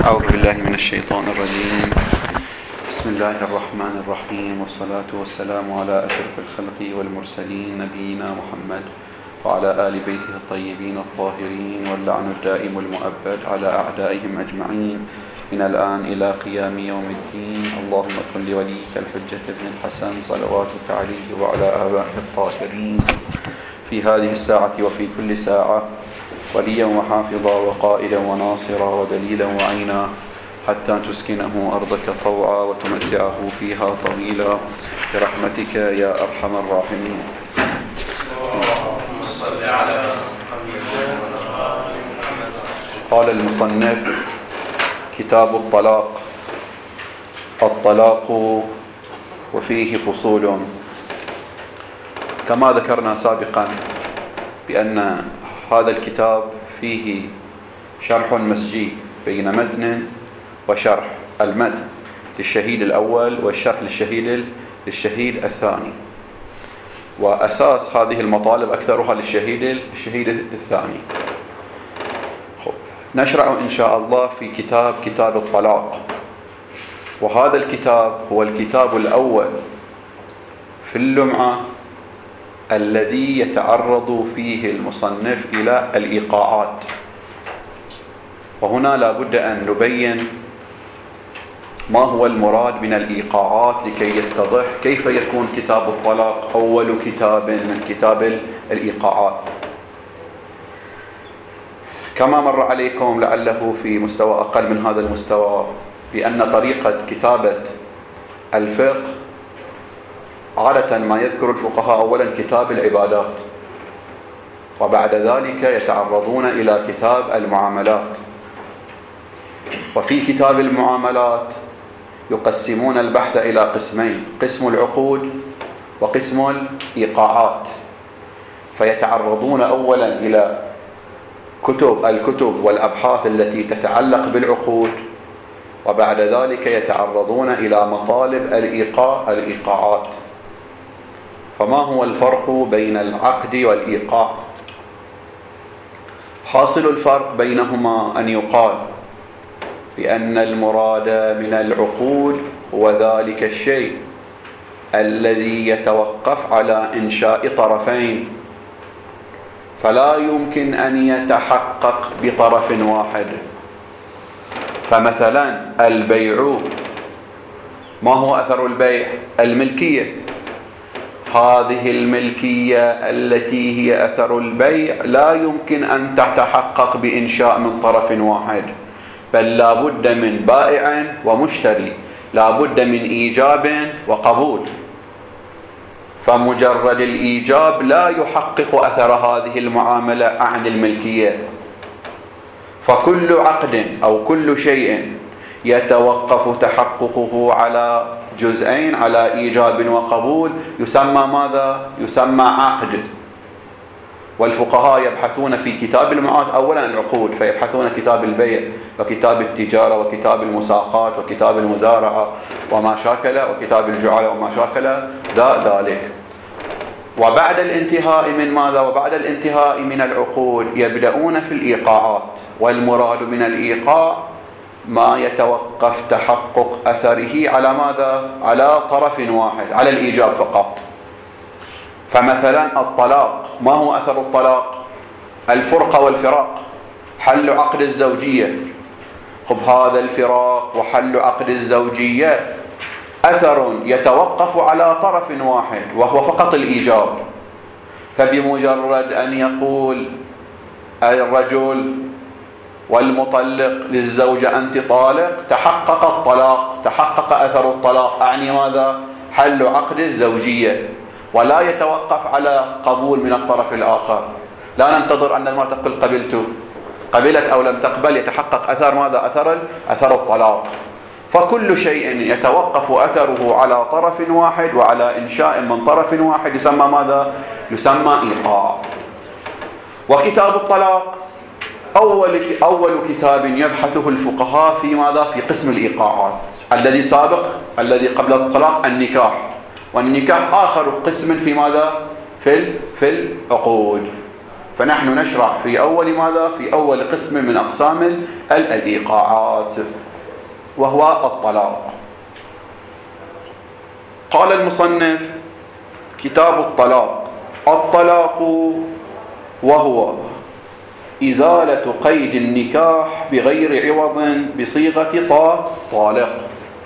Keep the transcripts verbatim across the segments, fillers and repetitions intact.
أعوذ بالله من الشيطان الرجيم. بسم الله الرحمن الرحيم، والصلاة والسلام على أشرف الخلق والمرسلين نبينا محمد وعلى آل بيته الطيبين الطاهرين، واللعن الدائم المؤبد على أعدائهم أجمعين من الآن إلى قيام يوم الدين. اللهم كن لوليك الحجة ابن الحسن صلواتك عليه وعلى آبائه الطاهرين في هذه الساعة وفي كل ساعة وليا وحافظا وقائدا وناصرا ودليلا وعينا، حتى تسكنه أرضك طوعا وتمتعه فيها طويلا برحمتك يا أرحم الراحمين. قال المصنف: كتاب الطلاق. الطلاق وفيه فصول. كما ذكرنا سابقا بأن هذا الكتاب فيه شرح مسجي بين متن وشرح. المتن للشهيد الأول والشرح للشهيد للشهيد الثاني، وأساس هذه المطالب أكثرها للشهيد الشهيد الثاني. نشرع إن شاء الله في كتاب كتاب الطلاق، وهذا الكتاب هو الكتاب الأول في اللمعة الذي يتعرض فيه المصنف إلى الإيقاعات. وهنا لا بد أن نبين ما هو المراد من الإيقاعات لكي يتضح كيف يكون كتاب الطلاق أول كتاب من كتاب الإيقاعات. كما مر عليكم لعله في مستوى أقل من هذا المستوى بأن طريقة كتابة الفقه عادة ما يذكر الفقهاء أولا كتاب العبادات، وبعد ذلك يتعرضون إلى كتاب المعاملات. وفي كتاب المعاملات يقسمون البحث إلى قسمين: قسم العقود وقسم الإيقاعات. فيتعرضون أولا إلى كتب الكتب والأبحاث التي تتعلق بالعقود، وبعد ذلك يتعرضون إلى مطالب الإيقاع الإيقاعات. فما هو الفرق بين العقد والإيقاع؟ حاصل الفرق بينهما أن يقال بأن المراد من العقود هو ذلك الشيء الذي يتوقف على إنشاء طرفين، فلا يمكن أن يتحقق بطرف واحد. فمثلا البيع، ما هو أثر البيع؟ الملكية. هذه الملكية التي هي أثر البيع لا يمكن أن تتحقق بإنشاء من طرف واحد، بل لا بد من بائع ومشتري، لا بد من إيجاب وقبول. فمجرد الإيجاب لا يحقق أثر هذه المعاملة عن الملكية. فكل عقد أو كل شيء يتوقف تحققه على جزئين، على إيجاب وقبول، يسمى ماذا؟ يسمى عقد. والفقهاء يبحثون في كتاب المعاد أولا العقود، فيبحثون كتاب البيع وكتاب التجارة وكتاب المساقات وكتاب المزارعة وما شاكل، وكتاب الجعالة وما شاكل ذلك. وبعد الانتهاء من ماذا؟ وبعد الانتهاء من العقود يبدأون في الإيقاعات. والمراد من الإيقاع ما يتوقف تحقق أثره على ماذا؟ على طرف واحد، على الإيجاب فقط. فمثلا الطلاق، ما هو أثر الطلاق؟ الفرقة والفراق، حل عقد الزوجية. خب هذا الفراق وحل عقد الزوجية أثر يتوقف على طرف واحد وهو فقط الإيجاب. فبمجرد أن يقول الرجل والمطلق للزوجة أنت طالق، تحقق الطلاق، تحقق أثر الطلاق. أعني ماذا؟ حل عقد الزوجية، ولا يتوقف على قبول من الطرف الآخر. لا ننتظر أن المرأة تقول قبلت، قبلت أو لم تقبل، يتحقق أثر ماذا؟ أثر أثر الطلاق. فكل شيء يتوقف أثره على طرف واحد وعلى إنشاء من طرف واحد يسمى ماذا؟ يسمى إيقاع. وكتاب الطلاق أول أول كتاب يبحثه الفقهاء في ماذا؟ في قسم الإيقاعات. الذي سابق، الذي قبل الطلاق، النكاح. والنكاح آخر قسم في ماذا؟ في في العقود. فنحن نشرع في أول ماذا؟ في أول قسم من أقسام الإيقاعات، وهو الطلاق. قال المصنف: كتاب الطلاق: الطلاق وهو إزالة قيد النكاح بغير عوض بصيغة طالق.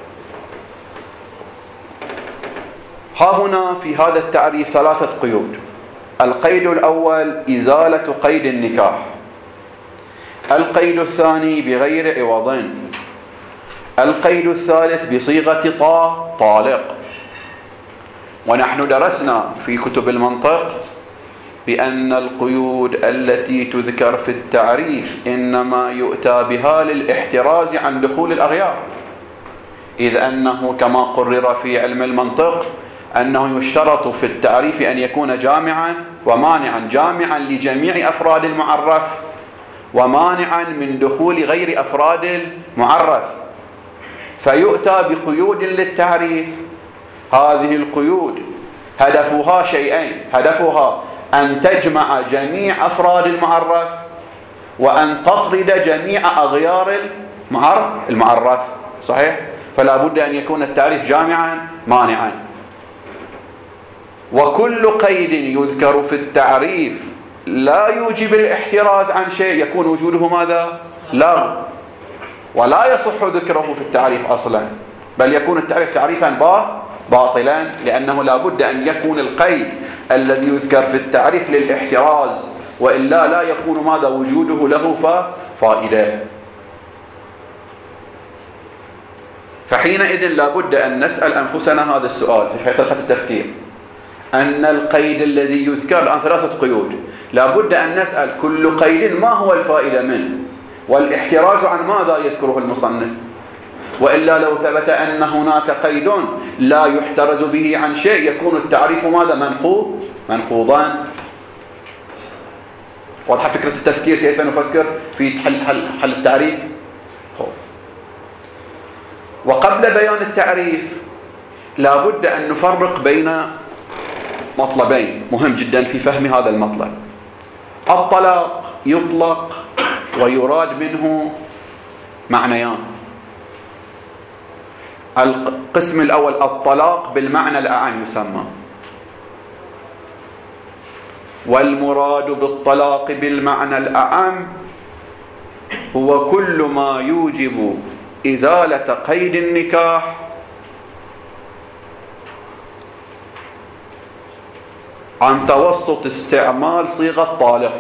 ها هنا في هذا التعريف ثلاثة قيود. القيد الأول إزالة قيد النكاح، القيد الثاني بغير عوض، القيد الثالث بصيغة طالق. ونحن درسنا في كتب المنطق بأن القيود التي تذكر في التعريف إنما يؤتى بها للاحتراز عن دخول الأغيار، إذ أنه كما قرر في علم المنطق أنه يشترط في التعريف أن يكون جامعا ومانعا، جامعا لجميع أفراد المعرف ومانعا من دخول غير أفراد المعرف، فيؤتى بقيود للتعريف. هذه القيود هدفها شيئين: هدفها أن تجمع جميع أفراد المعرف وأن تطرد جميع أغيار المعرف. صحيح؟ فلا بد أن يكون التعريف جامعا مانعا. وكل قيد يذكر في التعريف لا يوجب الاحتراز عن شيء يكون وجوده ماذا؟ لغو، ولا يصح ذكره في التعريف أصلا، بل يكون التعريف تعريفا باطلا، لأنه لا بد أن يكون القيد الذي يذكر في التعريف للاحتراز، وإلا لا يكون ماذا؟ وجوده له فائدة. فحينئذ لا بد أن نسأل أنفسنا هذا السؤال في حقيقة التفكير، أن القيد الذي يذكر الآن ثلاثة قيود، لا بد أن نسأل كل قيد ما هو الفائدة منه، والاحتراز عن ماذا يذكره المصنف، وإلا لو ثبت أن هناك قيد لا يحترز به عن شيء يكون التعريف ماذا؟ منقوض منقوضان. واضحة فكرة التفكير كيف نفكر في حل, حل, حل التعريف؟ وقبل بيان التعريف لا بد أن نفرق بين مطلبين مهم جدا في فهم هذا المطلب. الطلاق يطلق ويراد منه معنيان: القسم الأول الطلاق بالمعنى الأعم يسمى، والمراد بالطلاق بالمعنى الأعم هو كل ما يوجب إزالة قيد النكاح عن توسط استعمال صيغة طالق.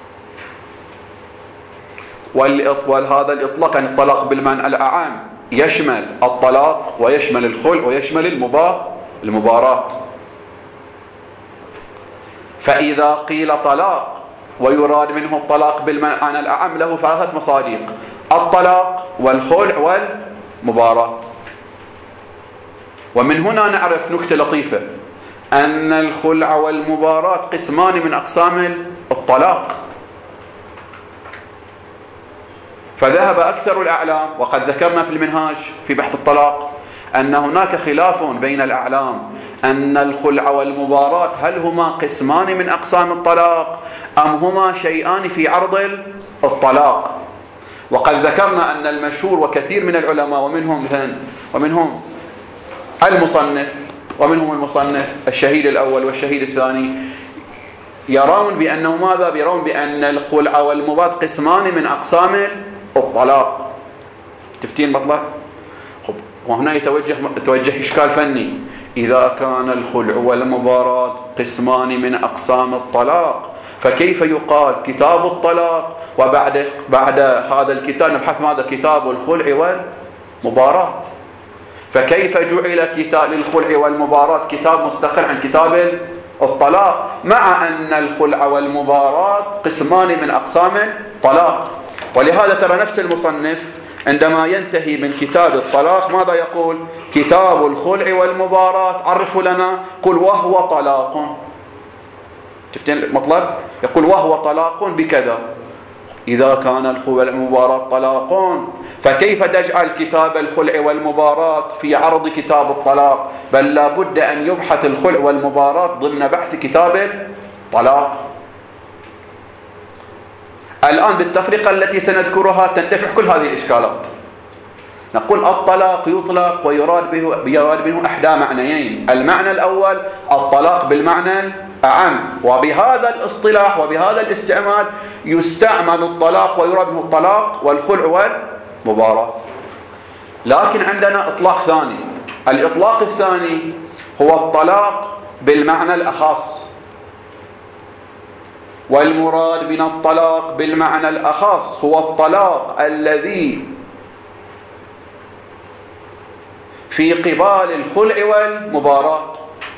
وهذا الإطلاق عن الطلاق بالمعنى الأعم يشمل الطلاق ويشمل الخلع ويشمل المباراة. فإذا قيل طلاق ويراد منه الطلاق بالمعنى الأعم له ثلاثة مصادق: الطلاق والخلع والمباراة. ومن هنا نعرف نكتة لطيفة، أن الخلع والمباراة قسمان من أقسام الطلاق. فذهب أكثر الأعلام، وقد ذكرنا في المنهاج في بحث الطلاق أن هناك خلاف بين الأعلام أن الخلع والمباراة هل هما قسمان من أقسام الطلاق أم هما شيئان في عرض الطلاق. وقد ذكرنا أن المشهور وكثير من العلماء ومنهم ومنهم المصنف ومنهم المصنف الشهيد الأول والشهيد الثاني يرون بأنه ماذا؟ يرون بأن الخلع والمباراة قسمان من أقسام الطلاق. تفتين مطلق؟ وهنا يتوجه يتوجه إشكال فني: إذا كان الخلع والمباراة قسمان من أقسام الطلاق فكيف يقال كتاب الطلاق وبعد بعد هذا الكتاب نبحث ماذا؟ كتاب الخلع والمباراة. فكيف جعل كتاب للخلع والمباراة كتاب مستقل عن كتاب الطلاق مع أن الخلع والمباراة قسمان من أقسام الطلاق؟ ولهذا ترى نفس المصنف عندما ينتهي من كتاب الطلاق ماذا يقول؟ كتاب الخلع والمباراة عرفوا لنا، قل وهو طلاق. تفتين المطلب؟ يقول وهو طلاق بكذا. إذا كان الخلع والمباراة طلاق فكيف تجعل كتاب الخلع والمباراة في عرض كتاب الطلاق؟ بل لا بد أن يبحث الخلع والمباراة ضمن بحث كتاب الطلاق. الآن بالتفرقة التي سنذكرها تندفع كل هذه الإشكالات. نقول الطلاق يطلق ويراد به يراد به إحدى معنيين. المعنى الأول الطلاق بالمعنى الأعم، وبهذا الاصطلاح وبهذا الاستعمال يستعمل الطلاق ويراد به الطلاق والخلع والمباراة. لكن عندنا إطلاق ثاني. الإطلاق الثاني هو الطلاق بالمعنى الأخص، والمراد من الطلاق بالمعنى الأخص هو الطلاق الذي في قبال الخلع والمباراة.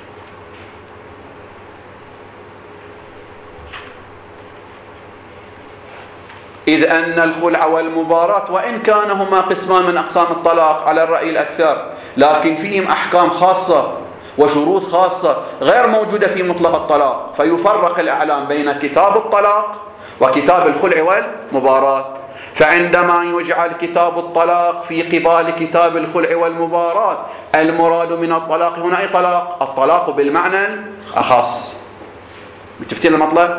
إذ أن الخلع والمباراة وإن كانهما قسمان من أقسام الطلاق على الرأي الأكثر، لكن فيهم أحكام خاصة وشروط خاصة غير موجودة في مطلق الطلاق، فيفرق الإعلام بين كتاب الطلاق وكتاب الخلع والمباراة. فعندما يجعل كتاب الطلاق في قبال كتاب الخلع والمباراة، المراد من الطلاق هنا أي طلاق؟ الطلاق بالمعنى الأخص. متفتين المطلب؟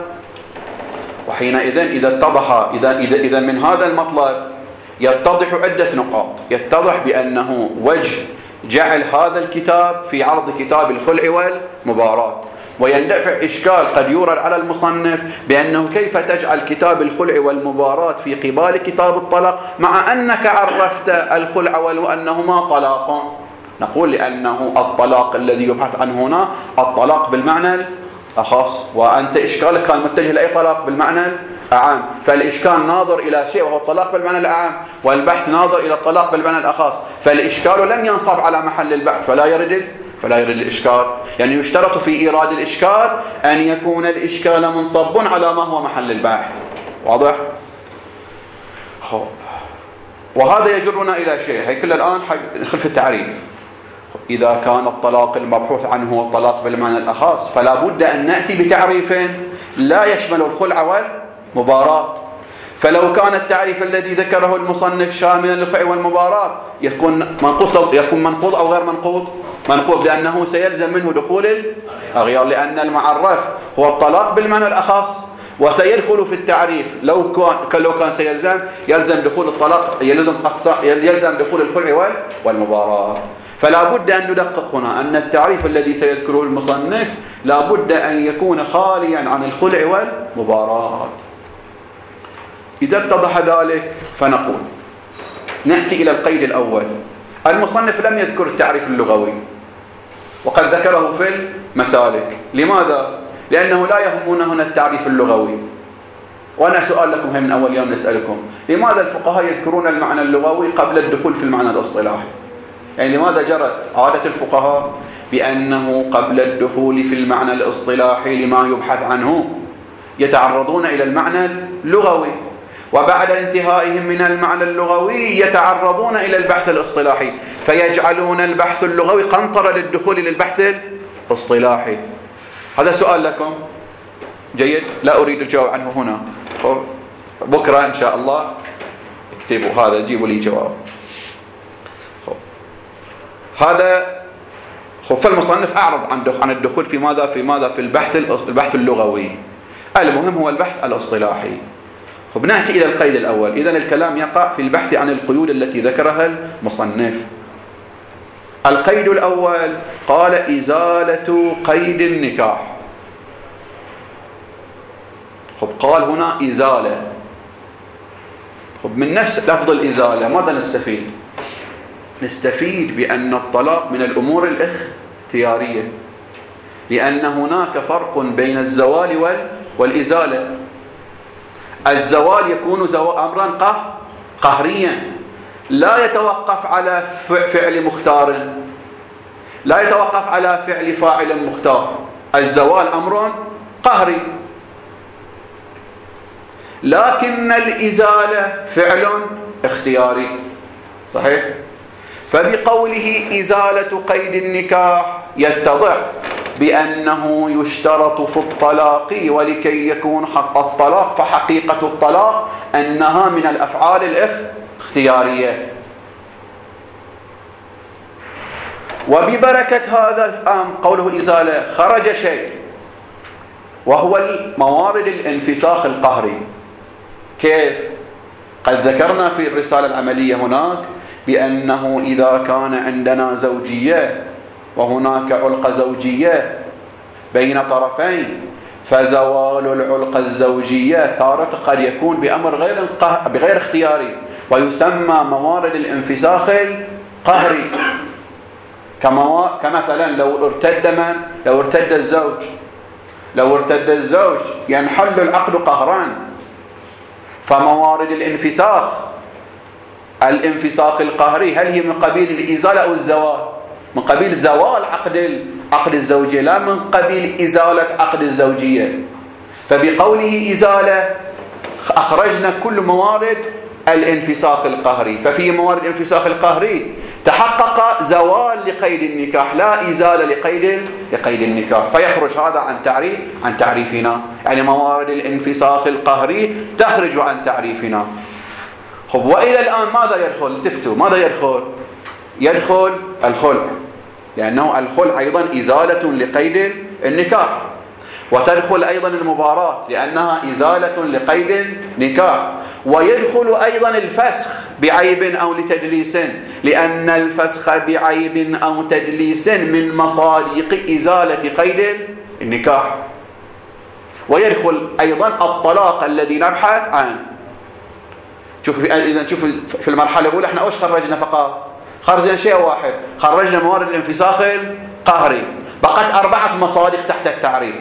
وحينئذ إذا اتضح إذا إذا إذا من هذا المطلب يتضح عدة نقاط. يتضح بأنه وجه جعل هذا الكتاب في عرض كتاب الخلع والمباراة، ويندفع إشكال قد يورد على المصنف بأنه كيف تجعل كتاب الخلع والمباراة في قبال كتاب الطلاق مع أنك عرفت الخلع وأنهما طلاق. نقول لأنه الطلاق الذي يبحث عنه هنا الطلاق بالمعنى الأخص، وأنت إشكالك كان متجه لأي طلاق بالمعنى الأعم، فالإشكال ناظر إلى شيء وهو الطلاق بالمعنى الأعم، والبحث ناظر إلى الطلاق بالمعنى الأخص، فالإشكال لم ينصب على محل البحث فلا يرد فلا يرد الإشكال. يعني يشترط في إيراد الإشكال أن يكون الإشكال منصب على ما هو محل البحث. واضح؟ خب. وهذا يجرنا إلى شيء، هي كل الآن ندخل في التعريف. إذا كان الطلاق المبحوث عنه هو الطلاق بالمعنى الأخص، فلا بد أن نأتي بتعريف لا يشمل الخلع والمباراة. فلو كان التعريف الذي ذكره المصنف شاملا للخلع والمباراة يكون منقوص يكون منقوض أو غير منقوض؟ منقوض، لأنه سيلزم منه دخول الأغيار، لأن المعرف هو الطلاق بالمعنى الأخص، وسيدخل في التعريف لو كان لو كان سيلزم يلزم دخول الطلاق يلزم يلزم دخول الخلع والمباراة. فلا بد أن ندقق هنا أن التعريف الذي سيذكره المصنف لا بد أن يكون خاليا عن الخلع والمباراة. إذا اتضح ذلك فنقول نأتي إلى القيد الأول. المصنف لم يذكر التعريف اللغوي وقد ذكره في المسالك. لماذا؟ لأنه لا يهمنا هنا التعريف اللغوي. وأنا سؤال لكم هي من أول يوم نسألكم، لماذا الفقهاء يذكرون المعنى اللغوي قبل الدخول في المعنى الاصطلاحي؟ يعني لماذا جرت عادة الفقهاء بأنه قبل الدخول في المعنى الاصطلاحي لما يبحث عنه يتعرضون إلى المعنى اللغوي، وبعد انتهائهم من المعنى اللغوي يتعرضون إلى البحث الاصطلاحي، فيجعلون البحث اللغوي قنطرة للدخول للبحث الاصطلاحي؟ هذا سؤال لكم. جيد، لا أريد الجواب عنه هنا، بكرة إن شاء الله اكتبوا هذا جيبوا لي جواب. هذا فالمصنف أعرض عن عن الدخول في ماذا في ماذا في البحث البحث اللغوي. المهم هو البحث الاصطلاحي. فبنأتي إلى القيد الأول. إذن الكلام يقع في البحث عن القيود التي ذكرها المصنف. القيد الأول قال إزالة قيد النكاح. خب قال هنا إزالة. خب من نفس لفظ الإزالة ماذا نستفيد؟ نستفيد بأن الطلاق من الأمور الاختيارية، لأن هناك فرق بين الزوال والإزالة. الزوال يكون أمرا قهريا لا يتوقف على فعل مختار، لا يتوقف على فعل فاعل مختار. الزوال أمر قهري، لكن الإزالة فعل اختياري. صحيح؟ فبقوله إزالة قيد النكاح يتضح بأنه يشترط في الطلاق، ولكي يكون حق الطلاق فحقيقة الطلاق أنها من الأفعال الاختيارية. وببركة هذا الأمر قوله إزالة خرج شيء، وهو موارد الانفساخ القهري. كيف؟ قد ذكرنا في الرسالة العملية هناك بأنه إذا كان عندنا زوجية وهناك علقة زوجية بين طرفين، فزوال العلقة الزوجية تارة قد يكون بأمر غير بغير اختياري، ويسمى موارد الانفساخ القهري. كمثلا لو ارتد من؟ لو ارتد الزوج لو ارتد الزوج ينحل العقد قهرا، فموارد الانفساخ الانفساخ القهري هل هي من قبيل الإزالة أو الزوال؟ من قبيل زوال عقد عقد الزوجية، لا من قبيل إزالة عقد الزوجية. فبقوله إزالة أخرجنا كل موارد الانفساخ القهري. ففي موارد الانفساخ القهري تحقق زوال لقيد النكاح، لا إزالة لقيد لقيد النكاح، فيخرج هذا عن تعريف عن تعريفنا. يعني موارد الانفساخ القهري تخرج عن تعريفنا. خب، وإلى الآن ماذا يدخل؟ تفتوا ماذا يدخل؟ يدخل الخلع، لأنه الخلع أيضا إزالة لقيد النكاح، وتدخل أيضا المباراة لأنها إزالة لقيد النكاح، ويدخل أيضا الفسخ بعيب أو لتدليس، لأن الفسخ بعيب أو تدليس من مصادق إزالة قيد النكاح. ويدخل أيضا الطلاق الذي نبحث عنه. شوف إذا شوف في المرحلة الأولى احنا ايش خرجنا؟ فقط خرجنا شيء واحد، خرجنا موارد الانفساخ القهري، بقت أربعة مصادق تحت التعريف.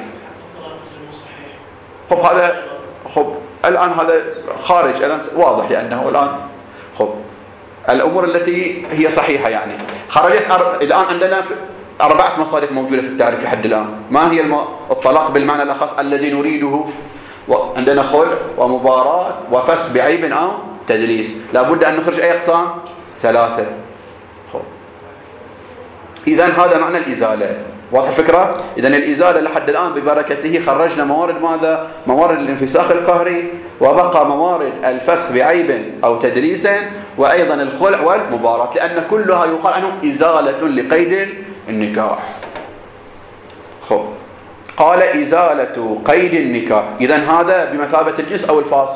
خب هذا خب الآن هذا خارج الآن واضح، لأنه الآن خب الأمور التي هي صحيحة يعني خرجت أر... الآن عندنا أربعة مصادق موجودة في التعريف لحد الآن. ما هي الم... الطلاق بالمعنى الأخص الذي نريده؟ عندنا خلع ومباراة وفسخ بعيب أو تدليس. لابد أن نخرج أي أقسام؟ ثلاثة. إذن هذا معنى الإزالة. واضح الفكرة؟ إذن الإزالة لحد الآن ببركته خرجنا موارد ماذا؟ موارد الانفساخ القهري، وبقى موارد الفسخ بعيب أو تدليس، وأيضا الخلع والمباراة، لأن كلها يقال عنه إزالة لقيد النكاح. خب. قال إزالة قيد النكاح. إذن هذا بمثابة الجنس أو الفاصل؟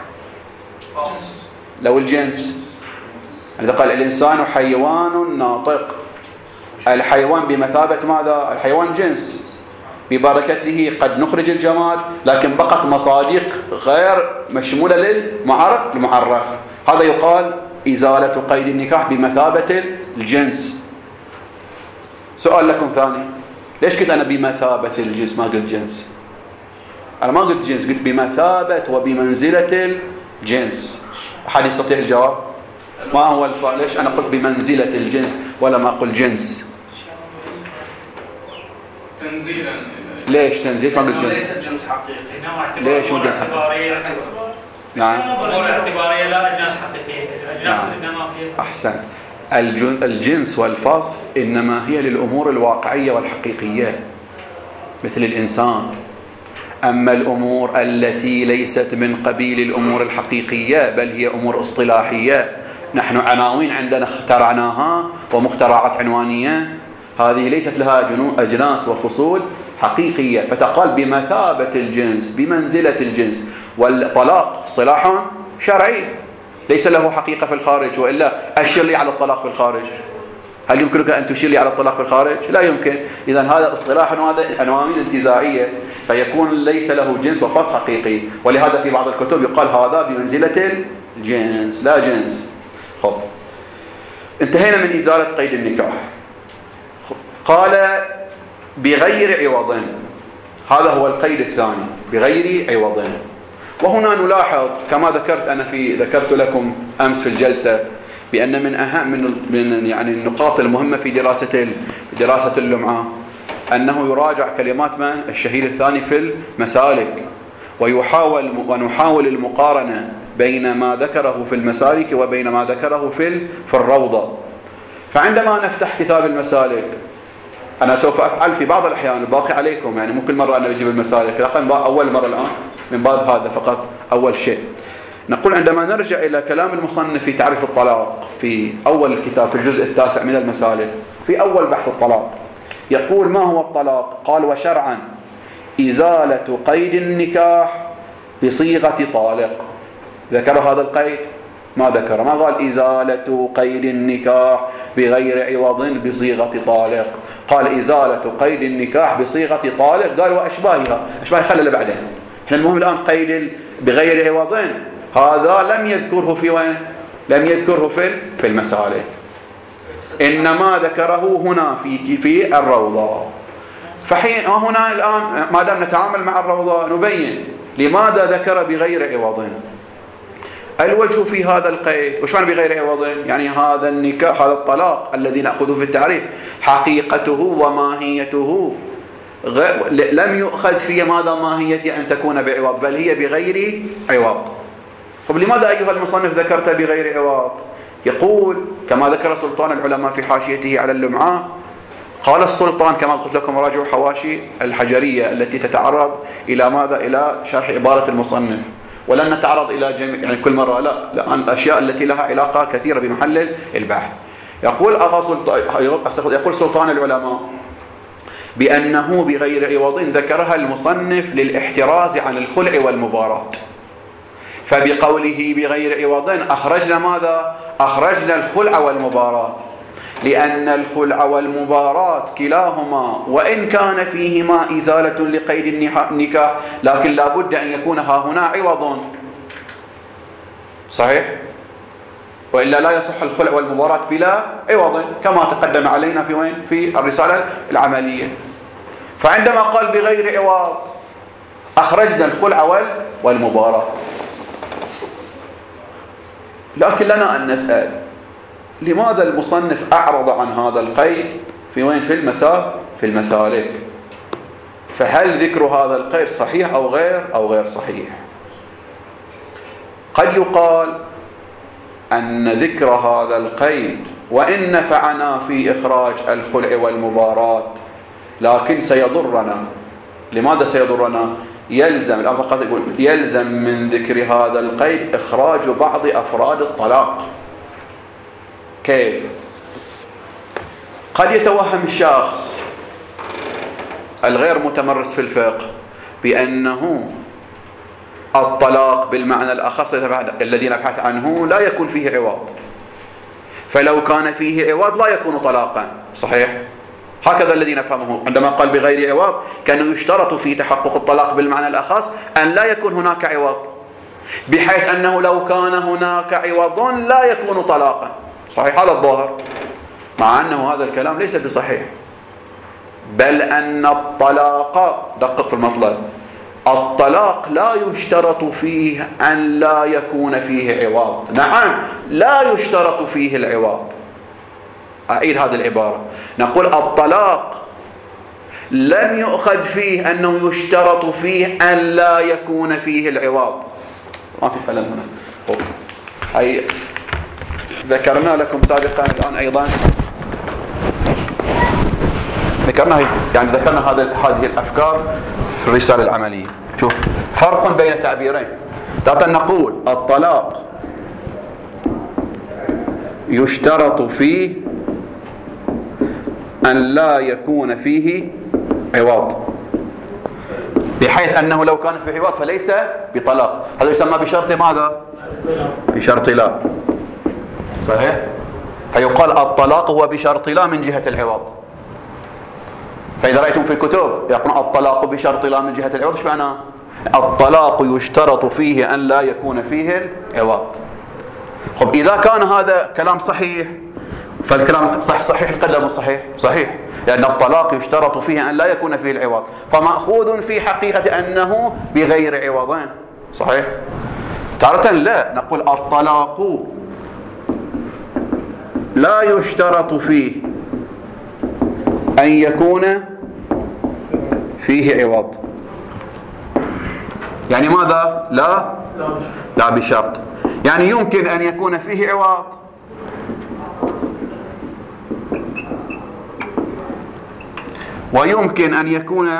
لو الجنس، إذا قال الإنسان حيوان ناطق، الحيوان بمثابة ماذا؟ الحيوان جنس، ببركته قد نخرج الجماد، لكن بقت مصادق غير مشمولة للمعرف. هذا يقال إزالة قيد النكاح بمثابة الجنس. سؤال لكم ثاني، ليش قلت أنا بمثابة الجنس ما قلت جنس؟ أنا ما قلت جنس، قلت بمثابة وبمنزلة الجنس. أحد يستطيع الجواب؟ ما هو الفرق؟ ليش أنا قلت بمنزلة الجنس ولا ما أقول جنس؟ تنزيلا. ليش تنزيل؟ ما قلت جنس؟ ليس جنس حقيقي. ليش مو جنس حقيقي؟ نعم. أمور اعتبارية لا أجناس حقيقية. الأجناس إنما فيها. أحسن. الجنس والفصل إنما هي للأمور الواقعية والحقيقية مثل الإنسان. أما الأمور التي ليست من قبيل الأمور الحقيقية بل هي أمور اصطلاحية، نحن عناوين عندنا اخترعناها ومخترعات عنوانية، هذه ليست لها أجناس وفصول حقيقية، فتقال بمثابة الجنس بمنزلة الجنس. والطلاق اصطلاح شرعي ليس له حقيقة في الخارج، وإلا أشير لي على الطلاق في الخارج. هل يمكنك أن تشير لي على الطلاق في الخارج؟ لا يمكن. إذن هذا اصطلاح وهذا عناوين انتزاعية، فيكون ليس له جنس وفصل حقيقي، ولهذا في بعض الكتب يقال هذا بمنزلة الجنس لا جنس. خب، انتهينا من إزالة قيد النكاح. قال بغير عوض، هذا هو القيد الثاني، بغير عوض. وهنا نلاحظ كما ذكرت أنا في ذكرت لكم أمس في الجلسة بأن من أهم من من يعني النقاط المهمة في دراسة دراسة اللمعة أنه يراجع كلمات من الشهيد الثاني في المسالك، ويحاول ونحاول المقارنة بين ما ذكره في المسالك وبين ما ذكره في في الروضة. فعندما نفتح كتاب المسالك، أنا سوف أفعل في بعض الأحيان، الباقي عليكم، يعني مو كل مرة أنا بجيب المسالك، لكن أول مرة الآن من باب هذا فقط. أول شيء نقول عندما نرجع إلى كلام المصنف في تعريف الطلاق في أول الكتاب في الجزء التاسع من المسالك، في أول بحث الطلاق يقول ما هو الطلاق؟ قال وشرعا إزالة قيد النكاح بصيغة طالق. ذكر هذا القيد؟ ما ذكر. ما قال إزالة قيد النكاح بغير عوض بصيغة طالق، قال إزالة قيد النكاح بصيغة طالق، قال وأشباهها. أشباه خلل بعدين. احنا المهم الآن قيد بغير عوض هذا لم يذكره في وين؟ لم يذكره في في المسالك، إنما ذكره هنا في في الروضة. فحين هنا الآن ما دام نتعامل مع الروضة نبين لماذا ذكر بغير عوض. الوجه في هذا القيد، وش معنى بغير عوض؟ يعني هذا النكاح، هذا الطلاق الذي نأخذه في التعريف حقيقته وماهيته لم يؤخذ في ماذا ماهية أن تكون بعوض، بل هي بغير عوض. طب لماذا أيها المصنف ذكرت بغير عوض؟ يقول كما ذكر سلطان العلماء في حاشيته على اللمعة، قال السلطان كما قلت لكم راجعوا حواشي الحجرية التي تتعرض إلى ماذا؟ إلى شرح عبارة المصنف، ولن نتعرض إلى جميع يعني كل مرة، لا، لأن الأشياء التي لها علاقة كثيرة بمحل البحث. يقول أغا سلطان يقول سلطان العلماء بأنه بغير عوض ذكرها المصنف للاحتراز عن الخلع والمباراة، فبقوله بغير عوض أخرجنا ماذا؟ أخرجنا الخلع والمباراة، لأن الخلع والمباراة كلاهما وإن كان فيهما إزالة لقيد النكاح لكن لا بد أن يكون ها هنا عوض، صحيح؟ وإلا لا يصح الخلع والمباراة بلا عوض كما تقدم علينا في وين؟ في الرسالة العملية. فعندما قال بغير عوض أخرجنا الخلع والمباراة، لكن لنا أن نسأل لماذا المصنف أعرض عن هذا القيد في وين؟ في المسا في المسالك. فهل ذكر هذا القيد صحيح أو غير أو غير صحيح؟ قد يقال أن ذكر هذا القيد وإن نفعنا في إخراج الخلع والمباراة لكن سيضرنا. لماذا سيضرنا؟ يلزم الآن فقط يقول يلزم من ذكر هذا القيد إخراج بعض أفراد الطلاق. كيف؟ قد يتوهم الشخص الغير متمرس في الفقه بأنه الطلاق بالمعنى الأخص الذي نبحث عنه لا يكون فيه عوض، فلو كان فيه عوض لا يكون طلاقا، صحيح؟ هكذا الذي نفهمه عندما قال بغير عوض، كان يشترط في تحقق الطلاق بالمعنى الأخص أن لا يكون هناك عوض، بحيث أنه لو كان هناك عوض لا يكون طلاقا، صحيح؟ هذا الظاهر، مع أنه هذا الكلام ليس بصحيح، بل أن الطلاق، دقق في المطلب، الطلاق لا يشترط فيه أن لا يكون فيه عوض. نعم، لا يشترط فيه العوض. أعيد هذه العبارة، نقول الطلاق لم يؤخذ فيه أنه يشترط فيه أن لا يكون فيه العوض. ما في خلل هنا. أي ذكرنا لكم سابقا الآن أيضا ذكرنا يعني ذكرنا هذا هذه الأفكار في الرسالة العملية. شوف فرق بين التعبيرين. لكن نقول الطلاق يشترط فيه أن لا يكون فيه عوض، بحيث أنه لو كان فيه عوض فليس بطلاق. هذا يسمى بشرط ماذا؟ بشرط لا، صحيح؟ فيقال الطلاق هو بشرط لا من جهة العوض. فإذا رأيتم في الكتب يقول الطلاق بشرط لا من جهة العوض، ايش معناه؟ الطلاق يشترط فيه أن لا يكون فيه العوض. طب إذا كان هذا كلام صحيح فالكلام صح صحيح القدر صحيح صحيح، لأن الطلاق يشترط فيه أن لا يكون فيه العوض، فمأخوذ في حقيقة أنه بغير عوضين، صحيح؟ تارة لا، نقول الطلاق لا يشترط فيه أن يكون فيه عوض. يعني ماذا؟ لا لا بشرط، يعني يمكن أن يكون فيه عوض ويمكن أن يكون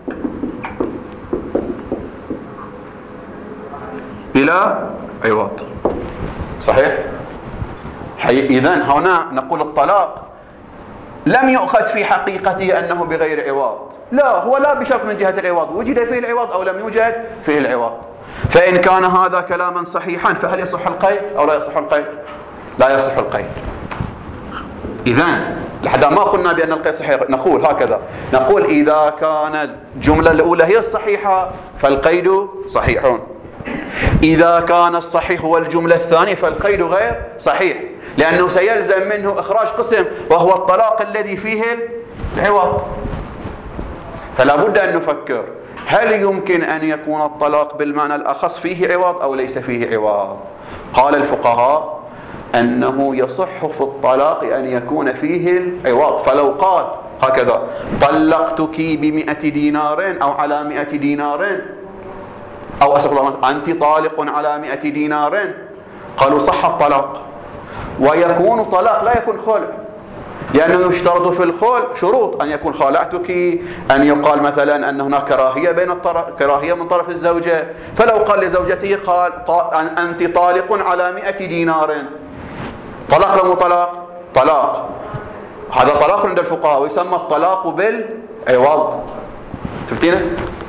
بلا عوض، صحيح؟ إذن هنا نقول الطلاق لم يؤخذ في حقيقته أنه بغير عوض، لا، هو لا بشرط من جهة العوض، وجد فيه العوض أو لم يوجد فيه العوض. فإن كان هذا كلاما صحيحا فهل يصح القيد أو لا يصح القيد؟ لا يصح القيد. إذن لحد ما قلنا بأن القيد صحيح، نقول هكذا، نقول إذا كان الجملة الأولى هي الصحيحة فالقيد صحيح، إذا كان الصحيح هو الجملة الثانية فالقيد غير صحيح، لأنه سيلزم منه إخراج قسم وهو الطلاق الذي فيه العوض. فلا بد أن نفكر، هل يمكن أن يكون الطلاق بالمعنى الأخص فيه عوض أو ليس فيه عوض؟ قال الفقهاء أنه يصح في الطلاق أن يكون فيه العوض، فلو قال هكذا طلقتك بمئة دينار أو على مئة دينار، أو أسأل أنت طالق على مئة دينار، قالوا صح الطلاق، ويكون طلاق لا يكون خلع، لأنه يشترط في الخلع شروط، أن يكون خالعتك، أن يقال مثلا أن هناك كراهية بين الطرف، كراهية من طرف الزوجة. فلو قال لزوجته قال أنت طالق على مئة دينار، طلاق ولا مو طلاق؟ طلاق. هذا طلاق عند الفقهاء ويسمى الطلاق بالعوض. تفتينا؟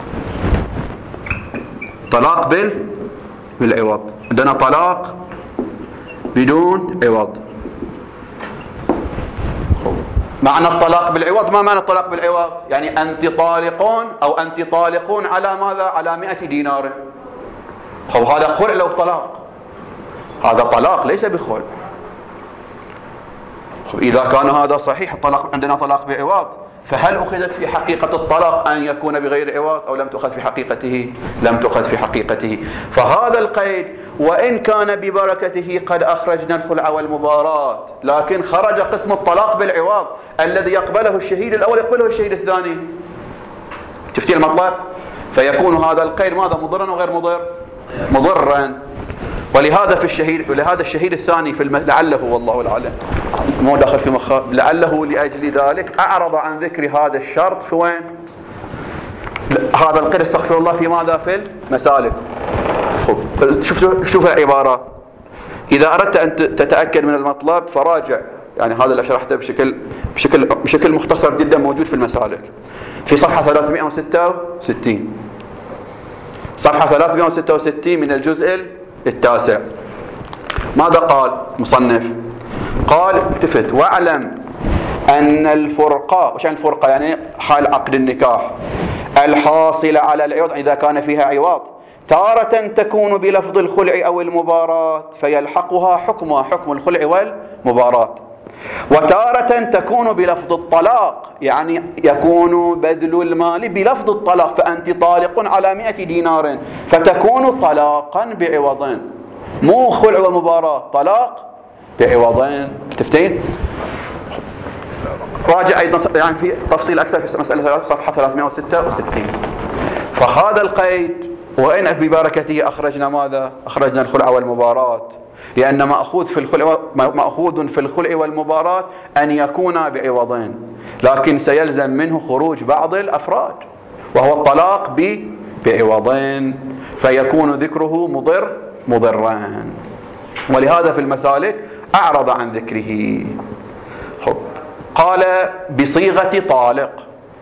طلاق بال بالعوض. عندنا طلاق بدون عوض. معنى الطلاق بالعوض، ما معنى الطلاق بالعوض؟ يعني أنت طالقون أو أنت طالقون على ماذا؟ على مئة دينار. خب هذا خلع لو طلاق، هذا طلاق ليس بخلع. خب إذا كان هذا صحيح الطلاق، عندنا طلاق بعوض، فهل أخذت في حقيقة الطلاق أن يكون بغير عوض أو لم تؤخذ في حقيقته؟ لم تؤخذ في حقيقته. فهذا القيد وإن كان ببركته قد أخرجنا الخلع والمباراة، لكن خرج قسم الطلاق بالعوض الذي يقبله الشهيد الأول يقبله الشهيد الثاني. تفتي المطلب؟ فيكون هذا القيد ماذا؟ مضرا وغير مضر؟ مضرا. ولهذا في الشهيد، ولهذا الشهيد الثاني في الم... لعله والله العالم مو داخل في مخه، لعله لأجل ذلك أعرض عن ذكر هذا الشرط في وين؟ هذا القيد استغفر الله في ماذا؟ في المسالك. شوف شوف العبارة، إذا أردت أن تتأكد من المطلب فراجع، يعني هذا اللي شرحته بشكل بشكل بشكل مختصر جدا موجود في المسالك في صفحة ثلاثمئة وستة وستين، صفحة ثلاثمئة وستة وستين من الجزء التاسع. ماذا قال مصنف؟ قال التفت واعلم أن الفرقة، وش يعني الفرقة؟ يعني حال عقد النكاح الحاصلة على العوض إذا كان فيها عوض تارة تكون بلفظ الخلع أو المباراة فيلحقها حكمها حكم الخلع والمباراة، وتارة تكون بلفظ الطلاق، يعني يكون بذل المال بلفظ الطلاق، فأنت طالق على مئة دينار فتكون طلاقا بعوضين، مو خلع ومباراة، طلاق بعوضين. تفتين؟ راجع أيضا يعني في تفصيل أكثر في مسألة صفحة ثلاثمئة وستة وستين. فهذا القيد وإن ببركته أخرجنا ماذا؟ أخرجنا الخلع والمباراة، لأن مأخوذ في الخلع مأخوذ في الخلع والمباراة أن يكون بعوضين، لكن سيلزم منه خروج بعض الأفراد وهو الطلاق بعوضين، فيكون ذكره مضر مضران. ولهذا في المسالك أعرض عن ذكره. قال بصيغة طالق،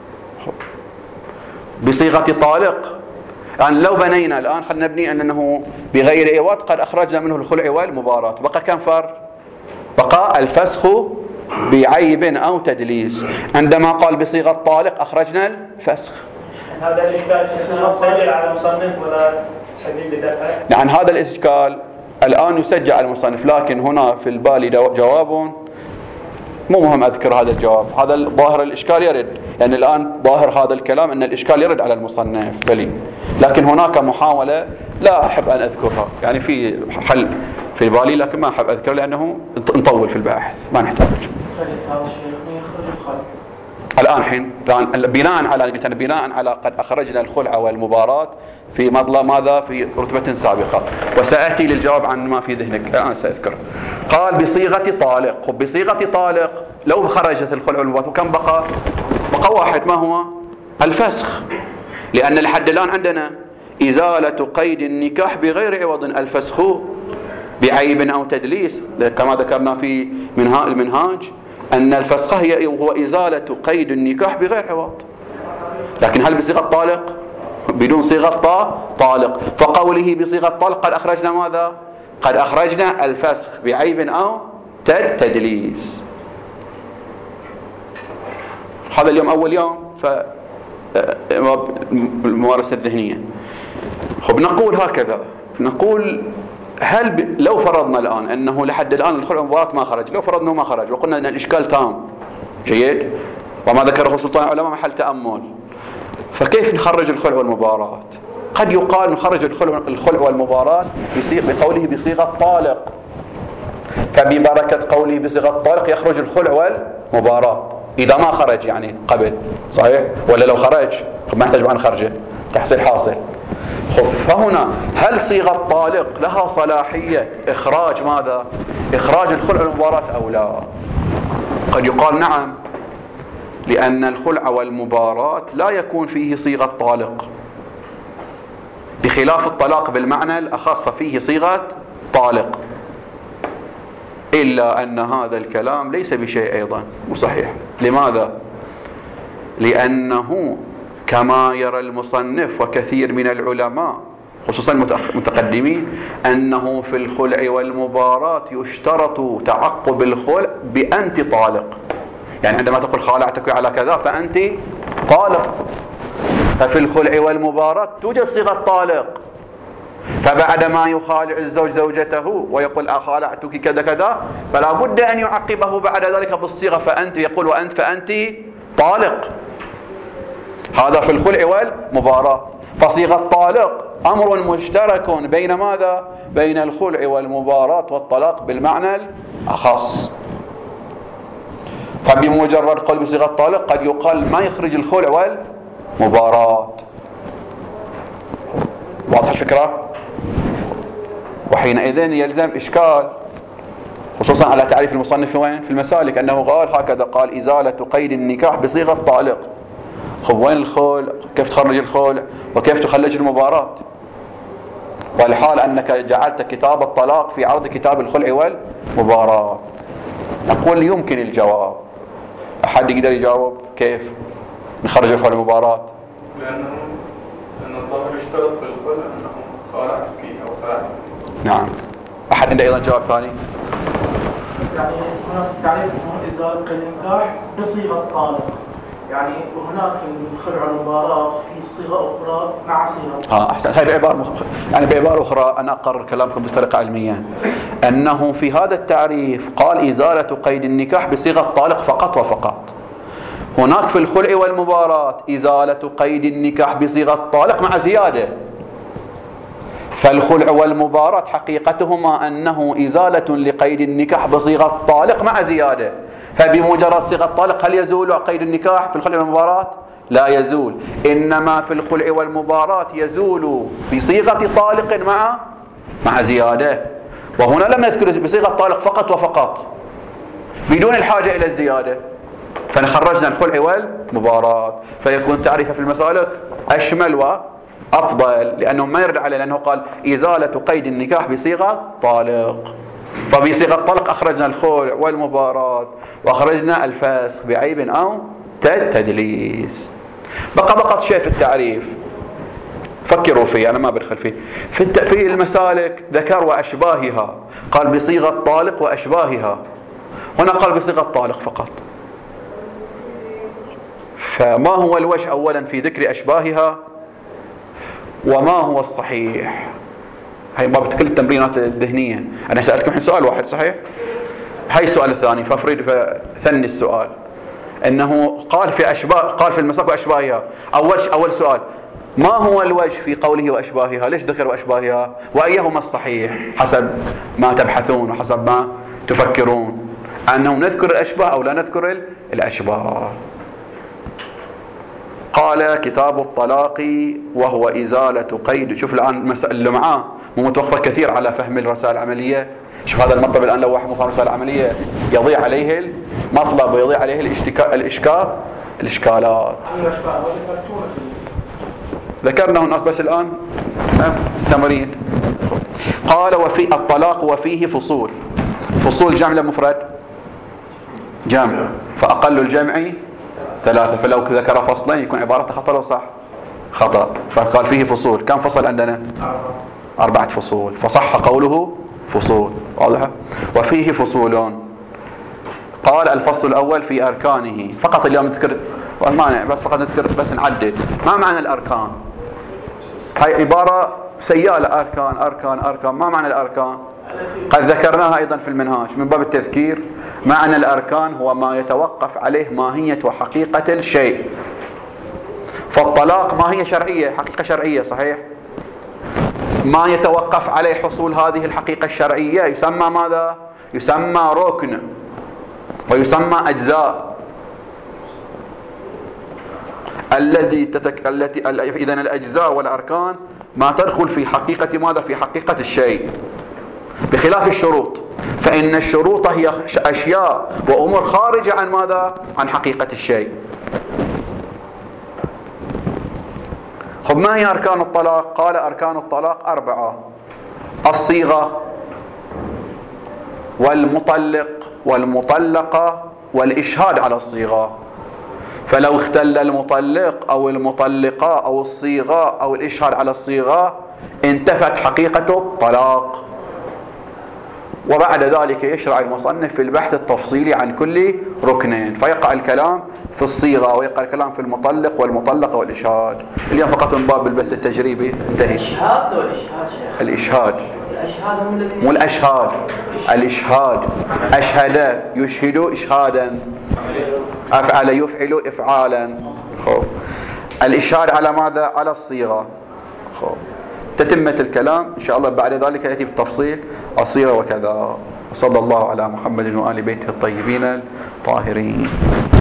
بصيغة طالق، يعني لو بنينا الآن خلينا نبني أنه بغير عوض قد أخرجنا منه الخلع والمباراة، بقى كم فرق؟ بقى الفسخ بعيب أو تدليس. عندما قال بصيغة طالق أخرجنا الفسخ. هذا الإشكال سجل على المصنف ولا سبيل لدفع؟ يعني هذا الإشكال الآن يسجل على المصنف، لكن هنا في البالي جواب مو مهم أذكر هذا الجواب، هذا ظاهر الإشكال يرد، يعني الآن ظاهر هذا الكلام أن الإشكال يرد على المصنف بلي، لكن هناك محاولة لا أحب أن أذكرها، يعني في حل في بالي لكن ما أحب أذكر لأنه نطول في البحث ما نحتاج. الآن حين بناء على بناء على قد أخرجنا الخلع والمباراة في مطلب ماذا؟ في رتبة سابقة، وسأتي للجواب عن ما في ذهنك الآن سأذكر. قال بصيغة طالق، بصيغة طالق لو خرجت الخلع والمباراة وكم بقى؟ بقى واحد، ما هو؟ الفسخ، لأن لحد الآن عندنا إزالة قيد النكاح بغير عوض، الفسخ بعيب أو تدليس، كما ذكرنا في منهاج المنهاج أن الفسخ هي هو إزالة قيد النكاح بغير عوض. لكن هل بصيغة طالق؟ بدون صيغة طا طالق. فقوله بصيغة طالق قد أخرجنا ماذا؟ قد أخرجنا الفسخ بعيب أو تدليس. هذا اليوم أول يوم فالممارسة الذهنية. خب نقول هكذا، نقول هل ب... لو فرضنا الآن أنه لحد الآن الخلع المباراة ما خرج، لو فرضنا ما خرج وقلنا أن الإشكال تام جيد وما ذكره سلطان العلماء محل تأمل، فكيف نخرج الخلع والمباراة؟ قد يقال نخرج الخلع, الخلع والمباراة بقوله بصيغة طالق، فببركة قوله بصيغة طالق يخرج الخلع والمباراة إذا ما خرج يعني قبل، صحيح؟ ولا لو خرج ما يحتاج معنا خرجه تحصيل حاصل. خب فهنا هل صيغة طالق لها صلاحية إخراج ماذا؟ إخراج الخلع والمباراة أو لا؟ قد يقال نعم، لأن الخلع والمباراة لا يكون فيه صيغة طالق، بخلاف الطلاق بالمعنى الأخص ففيه صيغة طالق. إلا أن هذا الكلام ليس بشيء أيضا صحيح. لماذا؟ لأنه كما يرى المصنف وكثير من العلماء خصوصا المتقدمين أنه في الخلع والمباراة يشترط تعقب الخلع بأنت طالق. يعني عندما تقول خالعتك على كذا فأنت طالق، ففي الخلع والمباراة توجد صيغة طالق، فبعدما يخالع الزوج زوجته ويقول أخالعتك كذا كذا فلا بد أن يعقبه بعد ذلك بالصيغة فأنت، يقول وأنت فأنت طالق. هذا في الخلع والمباراة. فصيغة طالق أمر مشترك بين ماذا؟ بين الخلع والمباراة والطلاق بالمعنى الأخص. فبمجرد قول بصيغة طالق قد يقال ما يخرج الخلع والمباراة. واضح الفكرة؟ وحينئذ يلزم إشكال خصوصا على تعريف المصنف وين؟ في المسالك، أنه قال هكذا، قال إزالة قيد النكاح بصيغة طالق. خب وين الخلع؟ كيف تخرج الخلع؟ وكيف تخرج المباراة؟ والحال أنك جعلت كتاب الطلاق في عرض كتاب الخلع والمباراة. نقول يمكن الجواب. أحد يقدر يجاوب كيف نخرج الخلع والمباراة؟ لأنه لأن الظاهر يشترط في الخلع أنه خالعت فيه أو خالعت. نعم. أحد عنده أيضا جواب ثاني؟ يعني هناك تعريف إزالة قيد النكاح بصيغة طالق، يعني وهناك الخلع والمباراة في صيغة أخرى مع صيغة. اه احسن. هاي بعبارة يعني بعبارة أخرى أنا أقرر كلامكم بطريقة علمية، أنه في هذا التعريف قال إزالة قيد النكاح بصيغة طالق فقط وفقط. هناك في الخلع والمباراة إزالة قيد النكاح بصيغة طالق مع زيادة. فالخلع والمباراة حقيقتهما أنه إزالة لقيد النكاح بصيغة طالق مع زيادة. فبمجرد صيغة طالق هل يزول قيد النكاح في الخلع والمباراة؟ لا يزول، إنما في الخلع والمباراة يزول بصيغة طالق مع مع زيادة. وهنا لم نذكر بصيغة طالق فقط وفقط بدون الحاجة إلى الزيادة، فنخرجنا الخلع والمباراة، فيكون تعريفه في المسالك أشمل وأفضل، لأنه ما يرد عليه، لأنه قال إزالة قيد النكاح بصيغة طالق. فبصيغة طلق أخرجنا الخلع والمباراة وأخرجنا الفسخ بعيب أو تدليس. بقى بقى شيء في التعريف فكروا فيه، أنا ما بدخل فيه. في في المسالك ذكر وأشباهها، قال بصيغة طالق وأشباهها، هنا قال بصيغة طالق فقط. فما هو الوجه أولا في ذكر أشباهها وما هو الصحيح؟ هاي باب كل التمرينات الذهنية. أنا سألتكم الحين سؤال واحد صحيح؟ هاي السؤال الثاني، فأفريد فثني السؤال. إنه قال في أشباه، قال في المساق وأشباهها. أول أول سؤال، ما هو الوجه في قوله وأشباهها؟ ليش ذكر وأشباهها؟ وأيهما الصحيح حسب ما تبحثون وحسب ما تفكرون؟ أنه نذكر الأشباه أو لا نذكر الأشباه؟ قال كتاب الطلاق وهو إزالة قيد. شوف الآن اللي معاه مو متوفر كثير على فهم الرسائل العملية. شوف هذا المطلب الآن لو واحد مو فاهم الرسائل العملية يضيع عليه المطلب ويضيع عليه الاشتكاء الإشكال الإشكالات. ذكرنا هناك بس الآن تمرين. قال وفي الطلاق وفيه فصول. فصول جمع مفرد؟ جمع، فأقل الجمع ثلاثة، فلو ذكر فصلين يكون عبارة خطأ لو صح. خطأ، فقال فيه فصول. كم فصل عندنا؟ أربعة فصول، فصح قوله فصول. واضح؟ وفيه فصول. قال الفصل الأول في أركانه. فقط اليوم نذكر والمانع، بس فقط نذكر، بس نعدد ما معنى الأركان. هاي عبارة سيالة، أركان أركان أركان. ما معنى الأركان؟ قد ذكرناها أيضا في المنهاج من باب التذكير. معنى الأركان هو ما يتوقف عليه ماهية وحقيقة الشيء. فالطلاق ماهية شرعية، حقيقة شرعية، صحيح؟ ما يتوقف عليه حصول هذه الحقيقة الشرعية يسمى ماذا؟ يسمى ركن ويسمى أجزاء. الذي تتك... التي إذن الأجزاء والأركان ما تدخل في حقيقة ماذا؟ في حقيقة الشيء، بخلاف الشروط، فإن الشروط هي أشياء وأمور خارجة عن ماذا؟ عن حقيقة الشيء. خب ما هي أركان الطلاق؟ قال أركان الطلاق أربعة: الصيغة والمطلق والمطلقة والإشهاد على الصيغة. فلو اختل المطلق أو المطلقة أو الصيغة أو الإشهاد على الصيغة انتفت حقيقة الطلاق. وبعد ذلك يشرع المصنف في البحث التفصيلي عن كل ركنين، فيقع الكلام في الصيغة ويقع الكلام في المطلق والمطلقة والإشهاد. اليوم فقط من باب البحث التجريبي انتهي. الإشهاد ولا الإشهاد شيخ؟ الإشهاد. الأشهاد هم الذين مو الأشهاد، الإشهاد. أشهد يشهد إشهادا، أفعل يفعل إفعالا. خب الإشهاد على ماذا؟ على الصيغة. خب تتمة الكلام إن شاء الله بعد ذلك يأتي بالتفصيل الصيغة وكذا. وصلى الله على محمد وآل بيته الطيبين الطاهرين.